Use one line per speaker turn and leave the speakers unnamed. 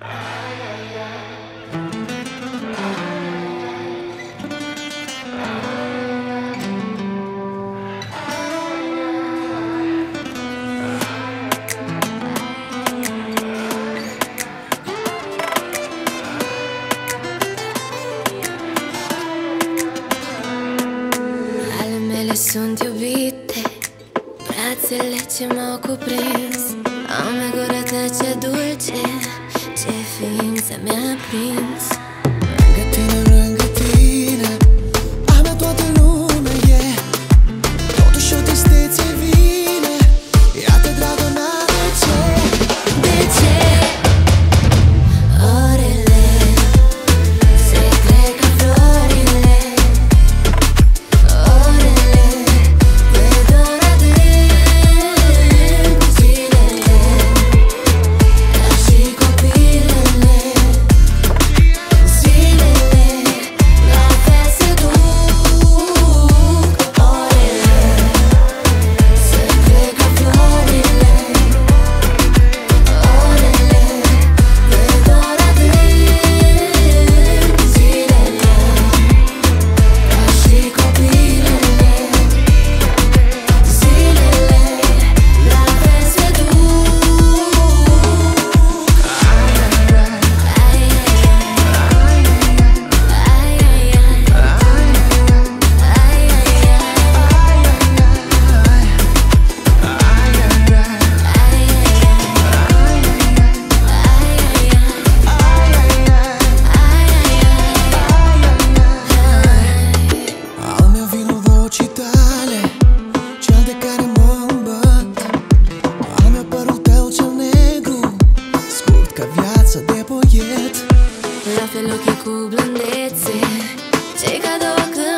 Ale mele sunt iubite, brațele ce m-au cuprins, au mea gura ta cea dulce, ce ființă mi-a prins.
Lângă tine, a mea toată lumea e, totuși o tristețe vine, iată dragă n-are ce.
De ce orele se trec ca florile, orele de dor adânc, zilele ca și copilele, zilele la fel se duc, orele se trec ca florile, orele de dor adânc, zilele ca și copilele, zilele la fel se
Al meu vinul vocii tale, cel de care mă îmbăt, al meu părul tău cel negru, scurt ca viața de poet.
La fel ochii cu blândețe, cei ca două